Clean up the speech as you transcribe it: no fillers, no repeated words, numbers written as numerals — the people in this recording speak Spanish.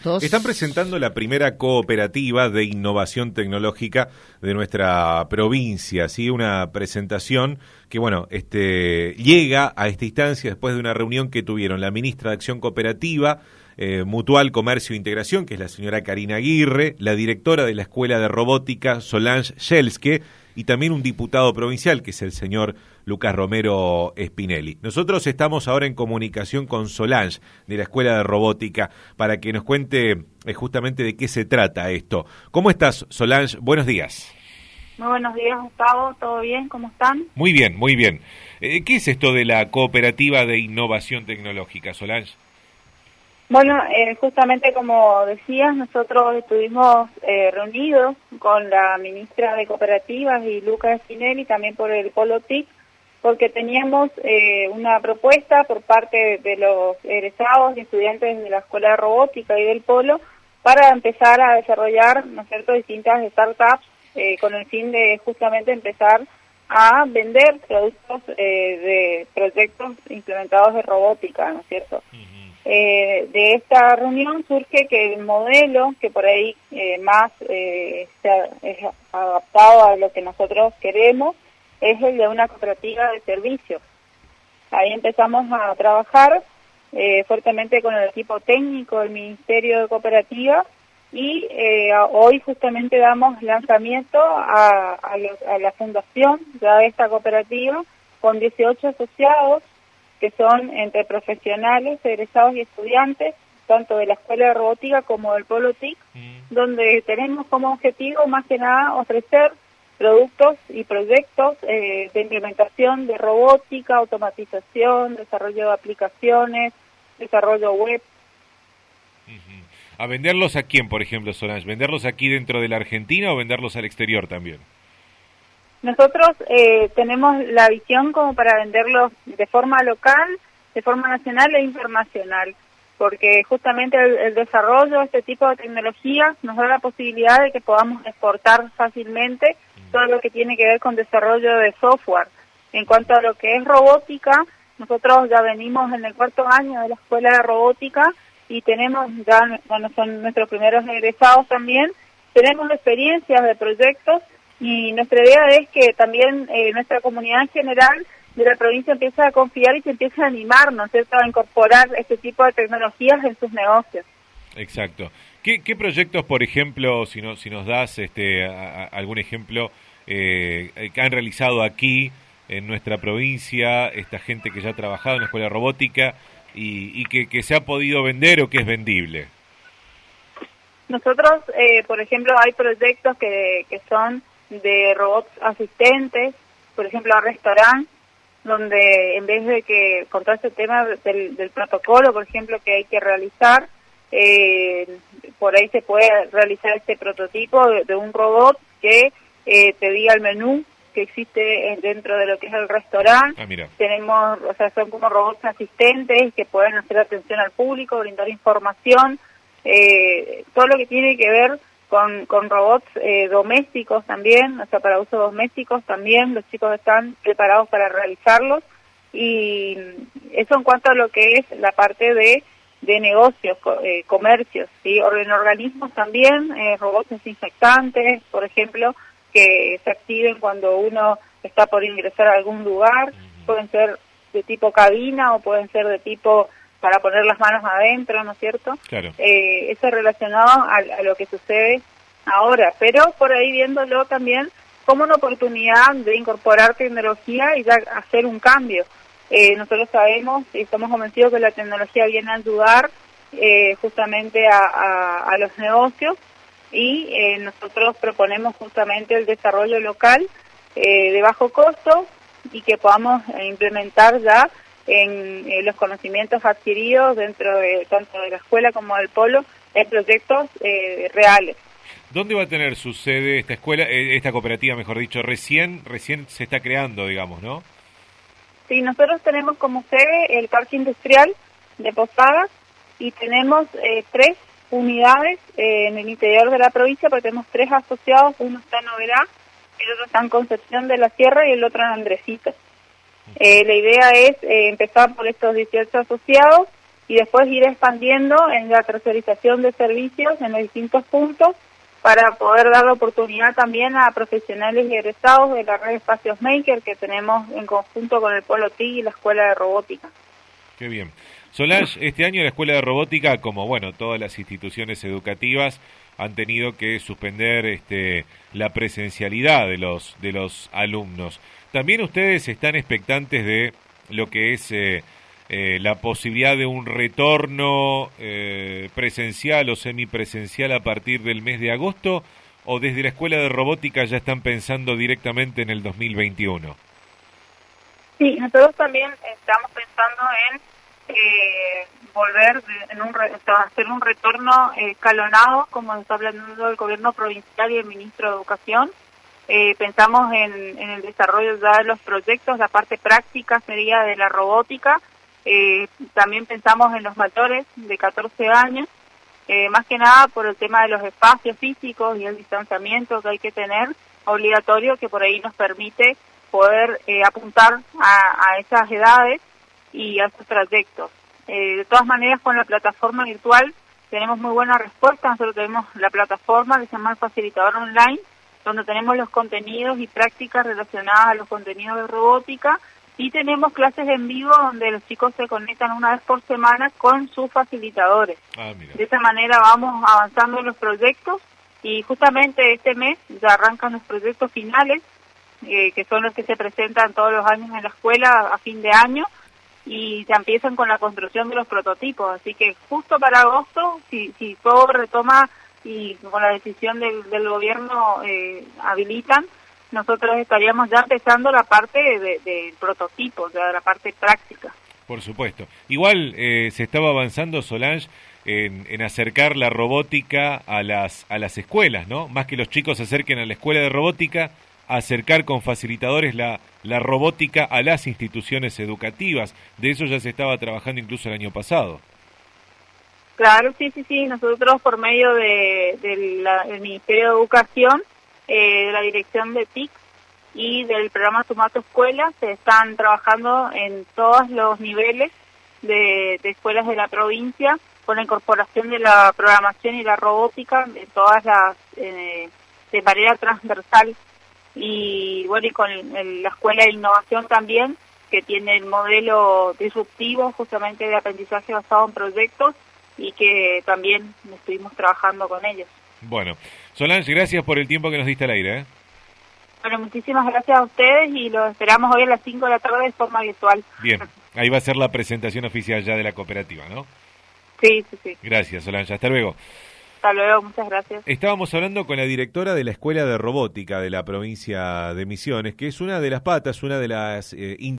Dos. Están presentando la primera cooperativa de innovación tecnológica de nuestra provincia, ¿sí? Una presentación que, bueno, llega a esta instancia después de una reunión que tuvieron la ministra de Acción Cooperativa, Mutual, Comercio e Integración, que es la señora Karina Aguirre, la directora de la Escuela de Robótica, Solange Schelske, y también un diputado provincial, que es el señor Lucas Romero Spinelli. Nosotros estamos ahora en comunicación con Solange, de la Escuela de Robótica, para que nos cuente justamente de qué se trata esto. ¿Cómo estás, Solange? Buenos días. Muy buenos días, Gustavo. ¿Todo bien? ¿Cómo están? Muy bien, muy bien. ¿Qué es esto de la Cooperativa de Innovación Tecnológica, Solange? Bueno, justamente como decías, nosotros estuvimos reunidos con la ministra de Cooperativas y Lucas Spinelli, también por el Polo TIC, porque teníamos una propuesta por parte de los egresados y estudiantes de la Escuela de Robótica y del Polo para empezar a desarrollar, ¿no es cierto?, distintas startups con el fin de justamente empezar a vender productos de proyectos implementados de robótica, ¿no es cierto? De esta reunión surge que el modelo que por ahí más es adaptado a lo que nosotros queremos es el de una cooperativa de servicios. Ahí empezamos a trabajar fuertemente con el equipo técnico del Ministerio de Cooperativa y hoy justamente damos lanzamiento a la fundación ya de esta cooperativa con 18 asociados que son entre profesionales, egresados y estudiantes, tanto de la Escuela de Robótica como del Polo TIC, donde tenemos como objetivo más que nada ofrecer productos y proyectos de implementación de robótica, automatización, desarrollo de aplicaciones, desarrollo web. ¿A venderlos a quién, por ejemplo, Solange? ¿Venderlos aquí dentro de la Argentina o venderlos al exterior también? Nosotros tenemos la visión como para venderlos de forma local, de forma nacional e internacional, porque justamente el desarrollo de este tipo de tecnologías nos da la posibilidad de que podamos exportar fácilmente todo lo que tiene que ver con desarrollo de software. En cuanto a lo que es robótica, nosotros ya venimos en el 4º año de la Escuela de Robótica y tenemos ya, bueno, son nuestros primeros egresados también, tenemos experiencias de proyectos. Y nuestra idea es que también nuestra comunidad en general de la provincia empiece a confiar y se empiece a animar, ¿no es cierto?, a incorporar este tipo de tecnologías en sus negocios. Exacto. ¿Qué proyectos, por ejemplo, si nos das algún ejemplo que han realizado aquí en nuestra provincia, esta gente que ya ha trabajado en la Escuela de Robótica y que se ha podido vender o que es vendible? Nosotros, por ejemplo, hay proyectos que son de robots asistentes, por ejemplo, a restaurantes, donde en vez de que con todo este tema del protocolo, por ejemplo, que hay que realizar, por ahí se puede realizar este prototipo de un robot que te diga el menú que existe dentro de lo que es el restaurante. Tenemos, o sea, son como robots asistentes que pueden hacer atención al público, brindar información, todo lo que tiene que ver con robots domésticos también, o sea, para uso domésticos también, los chicos están preparados para realizarlos, y eso en cuanto a lo que es la parte de negocios, comercios, ¿sí? En organismos también, robots desinfectantes, por ejemplo, que se activen cuando uno está por ingresar a algún lugar, pueden ser de tipo cabina o pueden ser de tipo para poner las manos adentro, ¿no es cierto? Claro. Eso es relacionado a lo que sucede ahora, pero por ahí viéndolo también como una oportunidad de incorporar tecnología y ya hacer un cambio. Nosotros sabemos y estamos convencidos que la tecnología viene a ayudar justamente a los negocios y nosotros proponemos justamente el desarrollo local de bajo costo y que podamos implementar ya en los conocimientos adquiridos dentro de tanto de la escuela como del polo en proyectos reales. ¿Dónde va a tener su sede esta escuela, esta cooperativa, mejor dicho? Recién se está creando, digamos, ¿no? Sí, nosotros tenemos como sede el Parque Industrial de Posadas y tenemos 3 unidades en el interior de la provincia, porque tenemos 3 asociados, uno está en Oberá, el otro está en Concepción de la Sierra y el otro en Andresito. La idea es empezar por estos 18 asociados y después ir expandiendo en la tercerización de servicios en los distintos puntos para poder dar la oportunidad también a profesionales y egresados de la red de Espacios Maker que tenemos en conjunto con el Polo TIC y la Escuela de Robótica. Qué bien. Solange, este año la Escuela de Robótica, como bueno, todas las instituciones educativas, han tenido que suspender la presencialidad de los alumnos. ¿También ustedes están expectantes de lo que es la posibilidad de un retorno presencial o semipresencial a partir del mes de agosto? ¿O desde la Escuela de Robótica ya están pensando directamente en el 2021? Sí, nosotros también estamos pensando en volver hacer un retorno escalonado, como está planteando el gobierno provincial y el ministro de Educación. Pensamos en el desarrollo ya de los proyectos, la parte práctica sería de la robótica. También pensamos en los mayores de 14 años, más que nada por el tema de los espacios físicos y el distanciamiento que hay que tener obligatorio, que por ahí nos permite poder apuntar a esas edades y a esos trayectos. De todas maneras, con la plataforma virtual tenemos muy buena respuesta. Nosotros tenemos la plataforma que se llama Facilitador Online, donde tenemos los contenidos y prácticas relacionadas a los contenidos de robótica, y tenemos clases en vivo donde los chicos se conectan una vez por semana con sus facilitadores. De esa manera vamos avanzando en los proyectos, y justamente este mes ya arrancan los proyectos finales, que son los que se presentan todos los años en la escuela a fin de año, y ya empiezan con la construcción de los prototipos. Así que justo para agosto, si todo retoma y con la decisión del gobierno habilitan, nosotros estaríamos ya empezando la parte de prototipo, ya la parte práctica. Por supuesto. Igual se estaba avanzando, Solange, en acercar la robótica a las escuelas, ¿no? Más que los chicos se acerquen a la escuela de robótica, acercar con facilitadores la robótica a las instituciones educativas. De eso ya se estaba trabajando incluso el año pasado. Claro, sí. Nosotros por medio del Ministerio de Educación, de la Dirección de TIC y del programa Tomato Escuela, se están trabajando en todos los niveles de escuelas de la provincia con la incorporación de la programación y la robótica de todas las de manera transversal. Y bueno, y con la Escuela de Innovación también, que tiene el modelo disruptivo justamente de aprendizaje basado en proyectos, y que también estuvimos trabajando con ellos. Bueno, Solange, gracias por el tiempo que nos diste al aire. Bueno, muchísimas gracias a ustedes, y los esperamos hoy a las 5 de la tarde de forma virtual. Bien, ahí va a ser la presentación oficial ya de la cooperativa, ¿no? Sí. Gracias, Solange, hasta luego. Hasta luego, muchas gracias. Estábamos hablando con la directora de la Escuela de Robótica de la provincia de Misiones, que es una de las patas, una de las